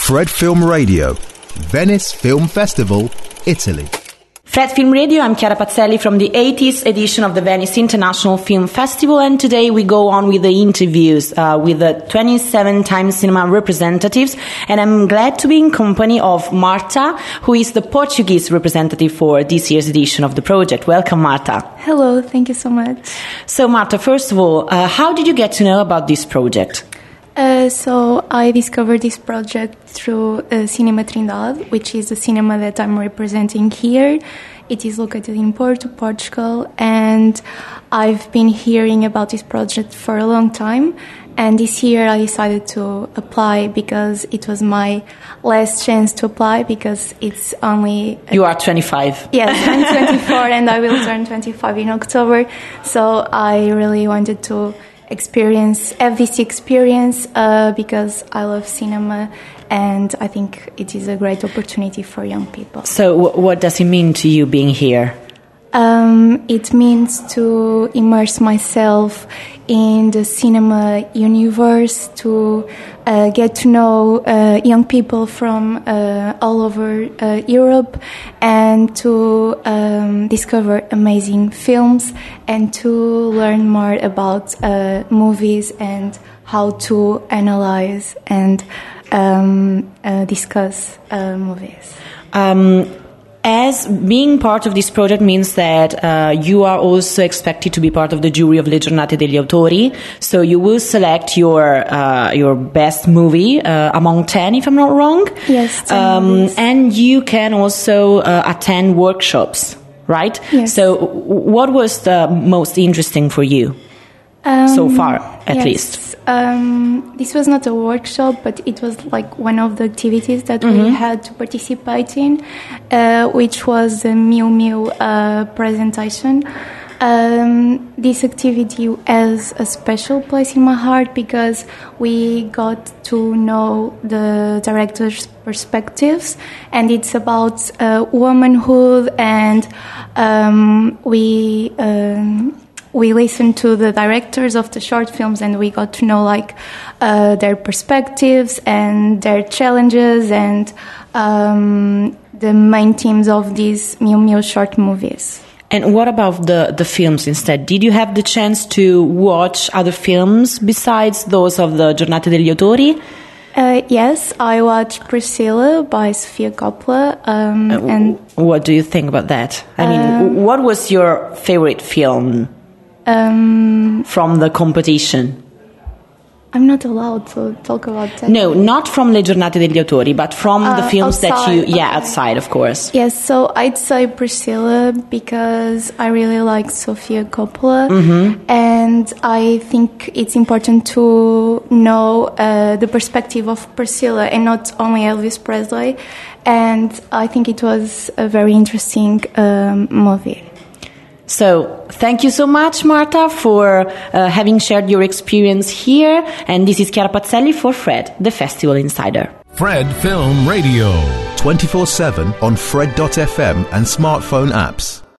Fred Film Radio, Venice Film Festival, Italy. Fred Film Radio, I'm Chiara Pazzelli from the 80th edition of the Venice International Film Festival, and today we go on with the interviews with the 27 Times Cinema representatives, and I'm glad to be in company of Marta, who is the Portuguese representative for this year's edition of the project. Welcome, Marta. Hello, thank you so much. So, Marta, first of all, how did you get to know about this project? So I discovered this project through Cinema Trindade, which is the cinema that I'm representing here. It is located in Porto, Portugal, and I've been hearing about this project for a long time. And this year I decided to apply because it was my last chance to apply, because it's only... You are 25. Yes, I'm 24 and I will turn 25 in October. So I really wanted to have this experience because I love cinema, and I think it is a great opportunity for young people. So what does it mean to you being here? It means to immerse myself in the cinema universe, to get to know young people from all over Europe, and to discover amazing films, and to learn more about movies and how to analyze and discuss movies. As being part of this project means that you are also expected to be part of the jury of Le Giornate degli Autori. So you will select your best movie among 10, if I'm not wrong. Yes. And you can also attend workshops, right? Yes. So what was the most interesting for you so far, at least? This was not a workshop, but it was like one of the activities that we had to participate in, which was the Miu Miu presentation. This activity has a special place in my heart because we got to know the director's perspectives, and it's about womanhood, and we listened to the directors of the short films, and we got to know their perspectives and their challenges and the main themes of these Miu Miu short movies. And what about the films instead? Did you have the chance to watch other films besides those of the Giornate degli Autori? Yes, I watched Priscilla by Sofia Coppola. And what do you think about that? I mean, what was your favorite film from the competition? I'm not allowed to talk about that. No, not from Le Giornate degli Autori, but from the films that you... Yeah, okay. Outside, of course. Yes, so I'd say Priscilla because I really like Sofia Coppola. And I think it's important to know the perspective of Priscilla and not only Elvis Presley. And I think it was a very interesting movie. So, thank you so much, Marta, for having shared your experience here. And this is Chiara Pazzelli for Fred, the Festival Insider. Fred Film Radio. 24/7 on Fred.fm and smartphone apps.